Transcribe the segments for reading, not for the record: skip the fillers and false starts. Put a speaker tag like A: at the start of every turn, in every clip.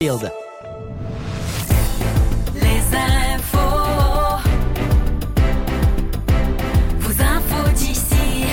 A: Les infos, vos infos d'ici.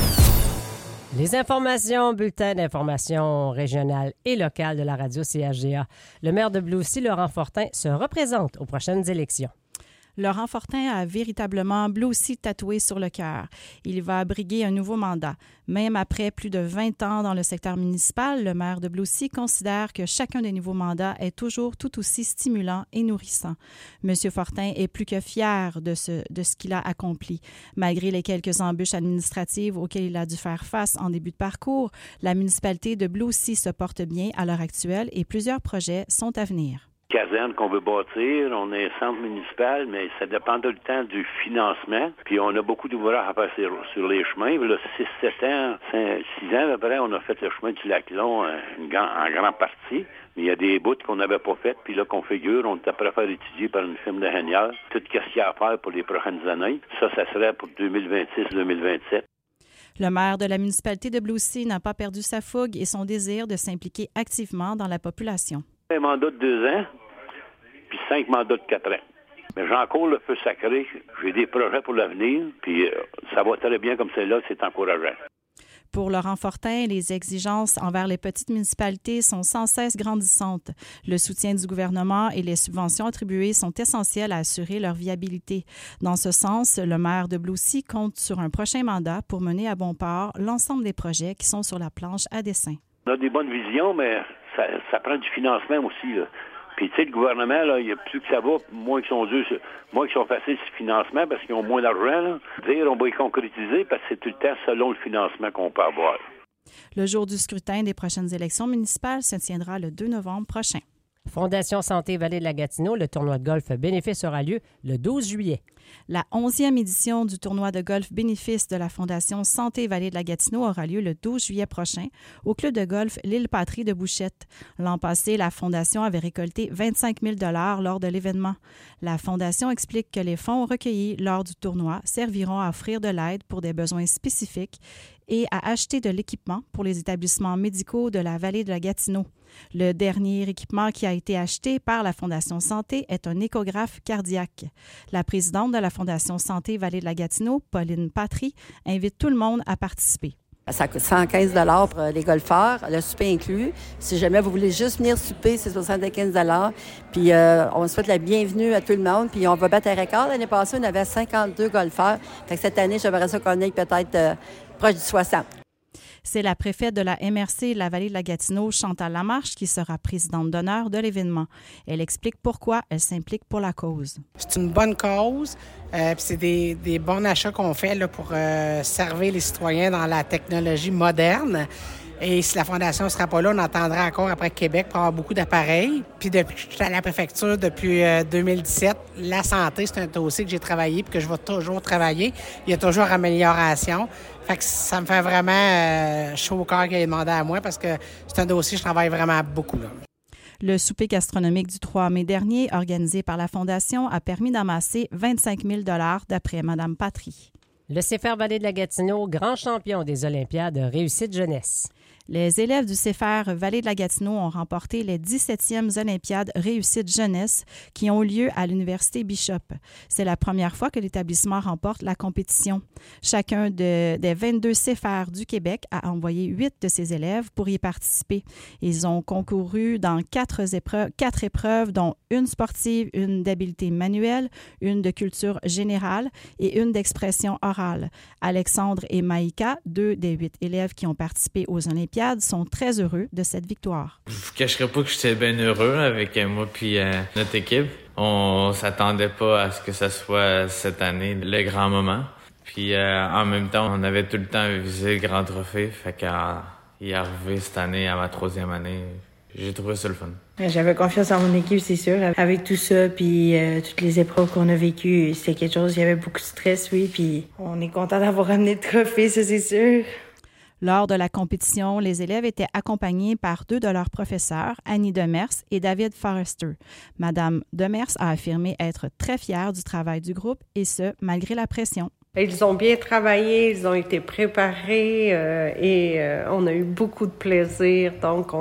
B: Les informations, bulletins d'information régionales et locales de la radio CHGA. Le maire de Blue-Sea, Laurent Fortin, se représente aux prochaines élections.
C: Laurent Fortin a véritablement Blue-Sea tatoué sur le cœur. Il va briguer un nouveau mandat. Même après plus de 20 ans dans le secteur municipal, le maire de Blue-Sea considère que chacun des nouveaux mandats est toujours tout aussi stimulant et nourrissant. M. Fortin est plus que fier de ce qu'il a accompli. Malgré les quelques embûches administratives auxquelles il a dû faire face en début de parcours, la municipalité de Blue-Sea se porte bien à l'heure actuelle et plusieurs projets sont à venir.
D: Caserne qu'on veut bâtir, on est centre municipal, mais ça dépend tout le temps du financement. Puis on a beaucoup d'ouvrages à faire sur les chemins. Là, 6-7 ans, 6 ans après, on a fait le chemin du Lac-Long en grande partie. Mais il y a des bouts qu'on n'avait pas fait, puis là, qu'on figure, on est prêt à faire étudier par une firme d'ingénieurs. Tout ce qu'il y a à faire pour les prochaines années. Ça serait pour 2026-2027.
C: Le maire de la municipalité de Blue-Sea n'a pas perdu sa fougue et son désir de s'impliquer activement dans la population.
D: Un mandat de 2 ans, puis 5 mandats de 4 ans. Mais j'en cours le feu sacré. J'ai des projets pour l'avenir, puis ça va très bien comme c'est là, c'est encourageant.
C: Pour Laurent Fortin, les exigences envers les petites municipalités sont sans cesse grandissantes. Le soutien du gouvernement et les subventions attribuées sont essentielles à assurer leur viabilité. Dans ce sens, le maire de Blue-Sea compte sur un prochain mandat pour mener à bon port l'ensemble des projets qui sont sur la planche à dessin.
D: On a des bonnes visions, mais ça prend du financement aussi, là. Puis, tu sais, le gouvernement, là, il y a plus que ça va, moins qu'ils sont faciles sur le financement parce qu'ils ont moins d'argent, là. Dire, on va y concrétiser parce que c'est tout le temps selon le financement qu'on peut avoir.
C: Le jour du scrutin des prochaines élections municipales se tiendra le 2 novembre prochain.
B: Fondation Santé Vallée de la Gatineau, le tournoi de golf bénéfice aura lieu le 12 juillet.
C: La 11e édition du tournoi de golf bénéfice de la Fondation Santé Vallée de la Gatineau aura lieu le 12 juillet prochain au club de golf L'Île Patrie de Bouchette. L'an passé, la Fondation avait récolté 25 000 $ lors de l'événement. La Fondation explique que les fonds recueillis lors du tournoi serviront à offrir de l'aide pour des besoins spécifiques et à acheter de l'équipement pour les établissements médicaux de la Vallée de la Gatineau. Le dernier équipement qui a été acheté par la Fondation Santé est un échographe cardiaque. La présidente de la Fondation Santé Vallée de la Gatineau, Pauline Patry, invite tout le monde à participer.
E: Ça coûte 115 $ pour les golfeurs, le souper inclus. Si jamais vous voulez juste venir souper, c'est 75 $. Puis on souhaite la bienvenue à tout le monde. Puis on va battre un record. L'année passée, on avait 52 golfeurs. Fait que cette année, j'aimerais ça qu'on ait peut-être proche du 60.
C: C'est la préfète de la MRC de la Vallée de la Gatineau, Chantal Lamarche, qui sera présidente d'honneur de l'événement. Elle explique pourquoi elle s'implique pour la cause.
F: C'est une bonne cause, puis c'est des bons achats qu'on fait là, pour servir les citoyens dans la technologie moderne. Et si la Fondation ne sera pas là, on attendra encore après Québec pour avoir beaucoup d'appareils. Puis depuis que je suis à la préfecture, depuis 2017, la santé, c'est un dossier que j'ai travaillé et que je vais toujours travailler. Il y a toujours amélioration. Fait que ça me fait vraiment chaud au cœur qu'il ait demandé à moi parce que c'est un dossier que je travaille vraiment beaucoup, là.
C: Le souper gastronomique du 3 mai dernier, organisé par la Fondation, a permis d'amasser 25 000 $ d'après Mme Patry.
B: Le CFR Vallée de la Gatineau, grand champion des Olympiades Réussite Jeunesse.
C: Les élèves du CFR Vallée de la Gatineau ont remporté les 17e Olympiades Réussite Jeunesse qui ont lieu à l'Université Bishop. C'est la première fois que l'établissement remporte la compétition. Chacun des 22 CFR du Québec a envoyé 8 de ses élèves pour y participer. Ils ont concouru dans 4 épreuves, dont une sportive, une d'habileté manuelle, une de culture générale et une d'expression orale. Alexandre et Maïka, 2 des 8 élèves qui ont participé aux Olympiades, sont très heureux de cette victoire.
G: Je vous cacherai pas que j'étais bien heureux avec moi puis notre équipe. On s'attendait pas à ce que ça soit cette année le grand moment. Puis en même temps, on avait tout le temps visé le grand trophée. Fait qu'il est arrivé cette année à ma 3e année. J'ai trouvé ça le fun.
H: J'avais confiance en mon équipe, c'est sûr. Avec tout ça, puis toutes les épreuves qu'on a vécues, c'était quelque chose, il y avait beaucoup de stress, oui. Puis on est content d'avoir ramené le trophée, ça c'est sûr.
C: Lors de la compétition, les élèves étaient accompagnés par 2 de leurs professeurs, Annie Demers et David Forrester. Madame Demers a affirmé être très fière du travail du groupe, et ce, malgré la pression.
I: Ils ont bien travaillé, ils ont été préparés et on a eu beaucoup de plaisir. Donc, on est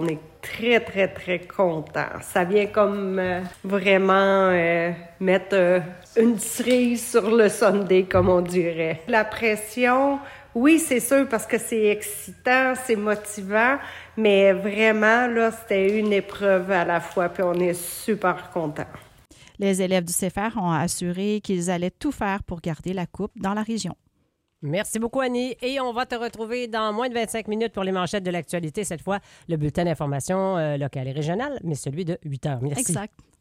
I: très, très, très contents. Ça vient comme vraiment mettre une cerise sur le Sunday, comme on dirait. La pression, oui, c'est sûr, parce que c'est excitant, c'est motivant, mais vraiment, là, c'était une épreuve à la fois, puis on est super contents.
C: Les élèves du CEFER ont assuré qu'ils allaient tout faire pour garder la coupe dans la région.
B: Merci beaucoup, Annie. Et on va te retrouver dans moins de 25 minutes pour les manchettes de l'actualité. Cette fois, le bulletin d'information locale et régionale, mais celui de 8 heures. Merci.
C: Exact.